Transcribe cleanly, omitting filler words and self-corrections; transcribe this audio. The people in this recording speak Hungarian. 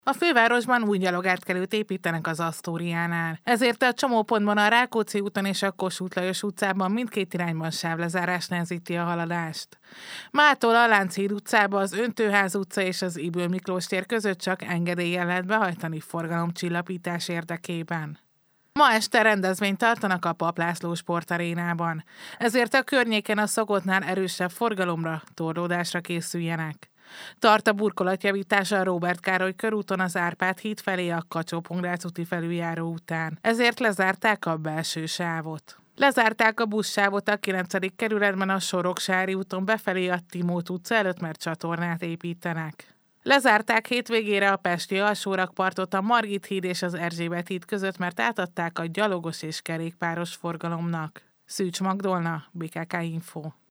A fővárosban új gyalogátkelőt építenek az Asztóriánál. Ezért a csomópontban a Rákóczi úton és a Kossuth Lajos utcában mindkét irányban sávlezárás nehezíti a haladást. Mától a Lánchíd utcába, az Öntőház utca és az Ybl Miklós tér között csak engedéllyel lehet behajtani forgalomcsillapítás érdekében. Ma este rendezvényt tartanak a Papp László sportarénában, ezért a környéken a szokottnál erősebb forgalomra, torlódásra készüljenek. Tart a burkolatjavítása a Róbert Károly körúton az Árpád híd felé a Kacsó-Pongrác úti felüljáró után, ezért lezárták a belső sávot. Lezárták a buszsávot a 9. kerületben a Soroksári úton befelé a Timót utca előtt, mert csatornát építenek. Lezárták hétvégére a pesti alsórakpartot a Margit híd és az Erzsébet híd között, mert átadták a gyalogos és kerékpáros forgalomnak. Szűcs Magdolna, BKK Info.